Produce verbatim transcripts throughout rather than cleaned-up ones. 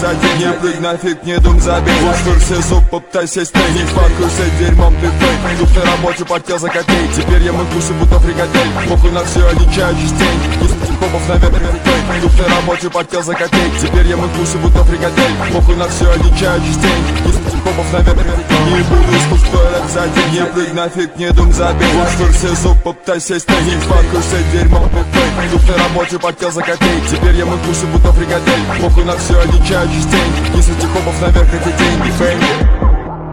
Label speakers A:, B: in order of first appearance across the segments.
A: за день. Не прыг нафиг, не дум забей. Успырся зуб, попытайся стей. Не фаркуйся дерьмом, ты фейк. Дух на работе, потел за копейк. Теперь я мыкусь, будто фрикадель. Похуй на все, одичаю частей. Из копов наверное фейк. Дух на работе, потел за копейк. Теперь я мыкусь, будто фрикадель. Похуй на все, одичаю частей. Из копов наверное фейк. Не буду с пустой рэп за день. Не прыг нафиг, не дум забей. Успырся зуб, попытайся стей. Не фаркуйся дерьмом, ты фейк. Дух на работе, потел за копейк. Теперь я мыкусь, будто фрикадель. Похуй на все, одичаю частей. Из этих копов наверх эти деньги, фейк.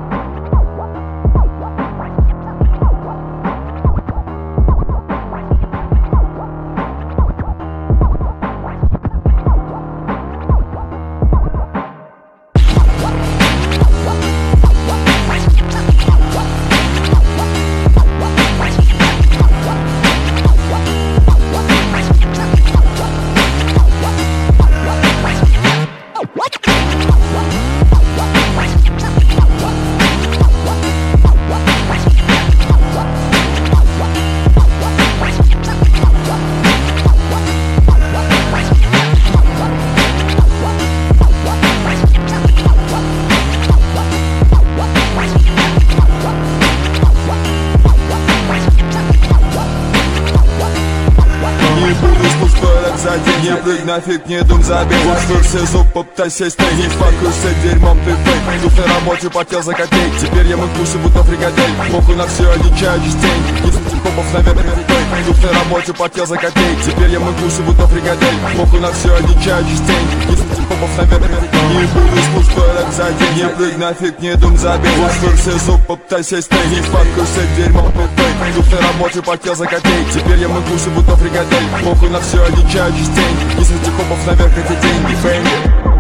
A: Не прыг нафиг, не дум забей. Успырся зуб, попытайся стей. Не фаркуйся дерьмом, ты фейк. Дух на работе, потел за копейк. Теперь я мыкусь, будто фрикадель. Похуй на все, одичаю частей. Из копов наверное фейк. Дух на работе, потел за копейк. Теперь я мыкусь, будто фрикадель. Похуй на все, одичаю частей. Из копов наверное фейк. Не буду с пустой рэп за день. Не прыг нафиг, не дум забей. Успырся зуб, попытайся стей. Не фаркуйся дерьмом, ты фейк. Дух на работе, потел за копейк. Теперь я мыкусь, будто фрикадель. Похуй на все, одичаю частей. Из этих копов наверх эти деньги, фейк.